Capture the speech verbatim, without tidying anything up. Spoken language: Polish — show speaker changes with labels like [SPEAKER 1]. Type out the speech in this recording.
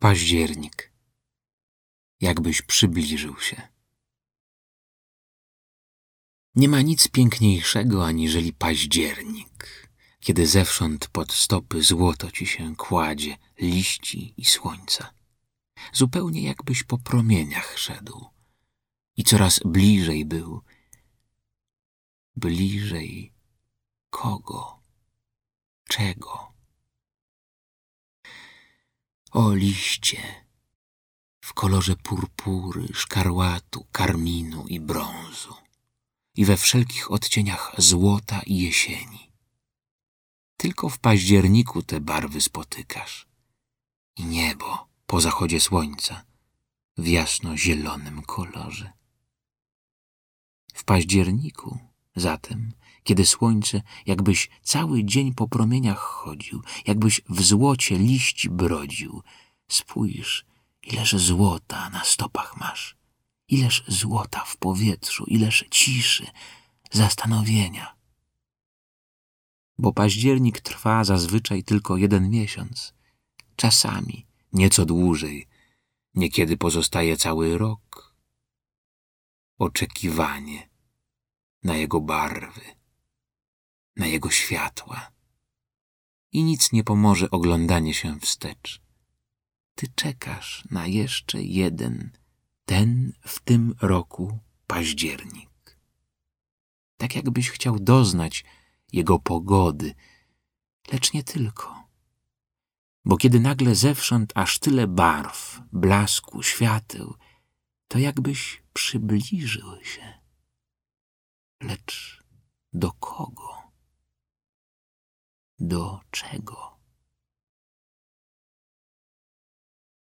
[SPEAKER 1] Październik. Jakbyś przybliżył się. Nie ma nic piękniejszego aniżeli październik, kiedy zewsząd pod stopy złoto ci się kładzie liści i słońca. Zupełnie jakbyś po promieniach szedł i coraz bliżej był. Bliżej kogo? Czego? O liście w kolorze purpury, szkarłatu, karminu i brązu i we wszelkich odcieniach złota i jesieni. Tylko w październiku te barwy spotykasz i niebo po zachodzie słońca w jasno-zielonym kolorze. W październiku zatem, kiedy słońce, jakbyś cały dzień po promieniach chodził, jakbyś w złocie liści brodził, spójrz, ileż złota na stopach masz, ileż złota w powietrzu, ileż ciszy, zastanowienia. Bo październik trwa zazwyczaj tylko jeden miesiąc, czasami nieco dłużej, niekiedy pozostaje cały rok. Oczekiwanie na jego barwy, na jego światła. I nic nie pomoże oglądanie się wstecz. Ty czekasz na jeszcze jeden, ten w tym roku październik. Tak jakbyś chciał doznać jego pogody, lecz nie tylko. Bo kiedy nagle zewsząd aż tyle barw, blasku, świateł, to jakbyś przybliżył się. Lecz do kogo? Do czego?